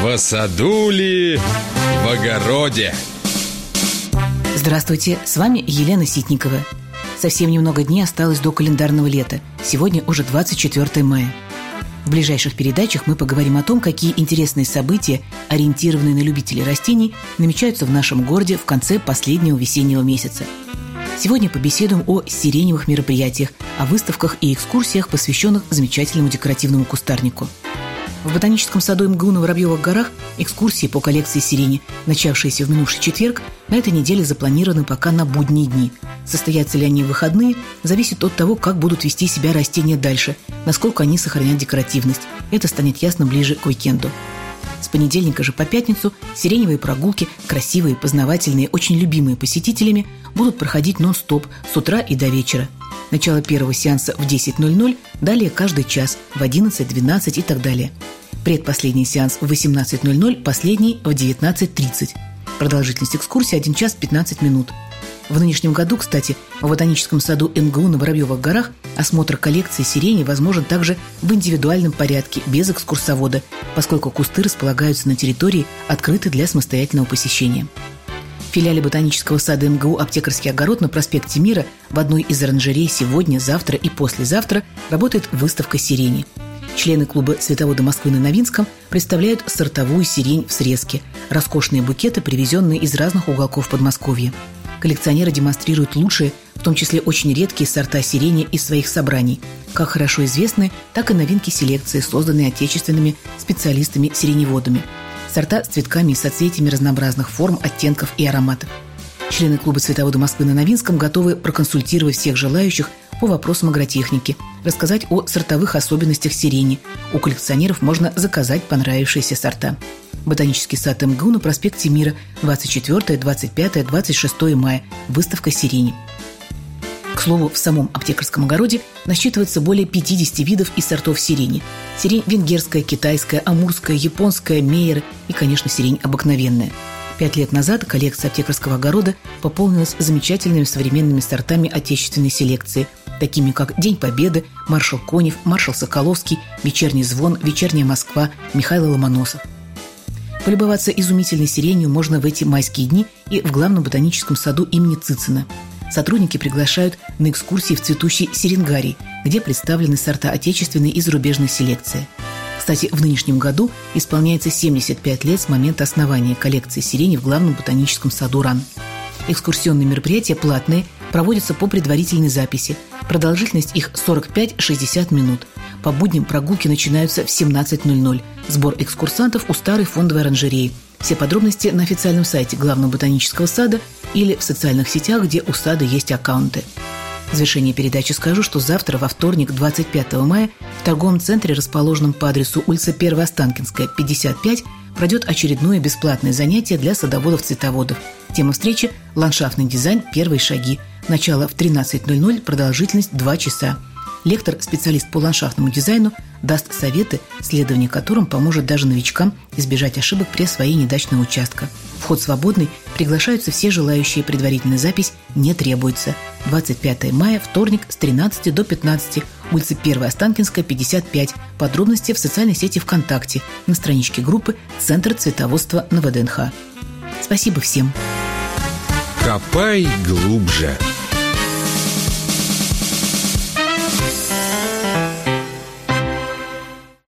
В саду ли, в огороде? Здравствуйте, с вами Елена Ситникова. Совсем немного дней осталось до календарного лета. Сегодня уже 24 мая. В ближайших передачах мы поговорим о том, какие интересные события, ориентированные на любителей растений, намечаются в нашем городе в конце последнего весеннего месяца. Сегодня побеседуем о сиреневых мероприятиях, о выставках и экскурсиях, посвященных замечательному декоративному кустарнику. В ботаническом саду МГУ на Воробьевых горах экскурсии по коллекции сирени, начавшиеся в минувший четверг, на этой неделе запланированы пока на будние дни. Состоятся ли они в выходные, зависит от того, как будут вести себя растения дальше, насколько они сохранят декоративность. Это станет ясно ближе к уикенду. С понедельника же по пятницу сиреневые прогулки, красивые, познавательные, очень любимые посетителями, будут проходить нон-стоп с утра и до вечера. Начало первого сеанса в 10:00, далее каждый час в 11, 12 и так далее. Предпоследний сеанс в 18:00, последний в 19:30. Продолжительность экскурсии 1 час 15 минут. В нынешнем году, кстати, в ботаническом саду МГУ на Воробьевых горах осмотр коллекции сирени возможен также в индивидуальном порядке, без экскурсовода, поскольку кусты располагаются на территории, открытой для самостоятельного посещения. В филиале ботанического сада МГУ «Аптекарский огород» на проспекте Мира в одной из оранжерей сегодня, завтра и послезавтра работает выставка сирени. Члены клуба «Цветоводы Москвы» на Новинском представляют сортовую сирень в срезке, роскошные букеты, привезенные из разных уголков Подмосковья. Коллекционеры демонстрируют лучшие, в том числе очень редкие сорта сирени из своих собраний, как хорошо известные, так и новинки селекции, созданные отечественными специалистами-сиреневодами. Сорта с цветками и соцветиями разнообразных форм, оттенков и ароматов. Члены клуба «Цветоводы Москвы» на Новинском готовы проконсультировать всех желающих по вопросам агротехники, рассказать о сортовых особенностях сирени. У коллекционеров можно заказать понравившиеся сорта. Ботанический сад МГУ на проспекте Мира, 24, 25, 26 мая. Выставка сирени. К слову, в самом аптекарском огороде насчитывается более 50 видов и сортов сирени. Сирень венгерская, китайская, амурская, японская, мейер и, конечно, сирень обыкновенная. 5 лет назад коллекция аптекарского огорода пополнилась замечательными современными сортами отечественной селекции, такими как «День Победы», «Маршал Конев», «Маршал Соколовский», «Вечерний звон», «Вечерняя Москва», «Михаил Ломоносов». Полюбоваться изумительной сиренью можно в эти майские дни и в главном ботаническом саду имени Цицина. Сотрудники приглашают на экскурсии в цветущий Серенгарий, где представлены сорта отечественной и зарубежной селекции. Кстати, в нынешнем году исполняется 75 лет с момента основания коллекции сирени в главном ботаническом саду РАН. Экскурсионные мероприятия платные, проводятся по предварительной записи. Продолжительность их 45-60 минут. По будням прогулки начинаются в 17:00. Сбор экскурсантов у старой фондовой оранжереи. Все подробности на официальном сайте Главного ботанического сада или в социальных сетях, где у сада есть аккаунты. В завершение передачи скажу, что завтра, во вторник, 25 мая, в торговом центре, расположенном по адресу улица 1 Останкинская, 55, пройдет очередное бесплатное занятие для садоводов-цветоводов. Тема встречи – ландшафтный дизайн «Первые шаги». Начало в 13:00, продолжительность 2 часа. Лектор, специалист по ландшафтному дизайну, даст советы, следование которым поможет даже новичкам избежать ошибок при освоении дачного участка. Вход свободный, приглашаются все желающие, предварительная запись не требуется. 25 мая, вторник, с 13 до 15, улица 1 Останкинская, 55. Подробности в социальной сети ВКонтакте, на страничке группы «Центр цветоводства на ВДНХ». Спасибо всем. Копай глубже.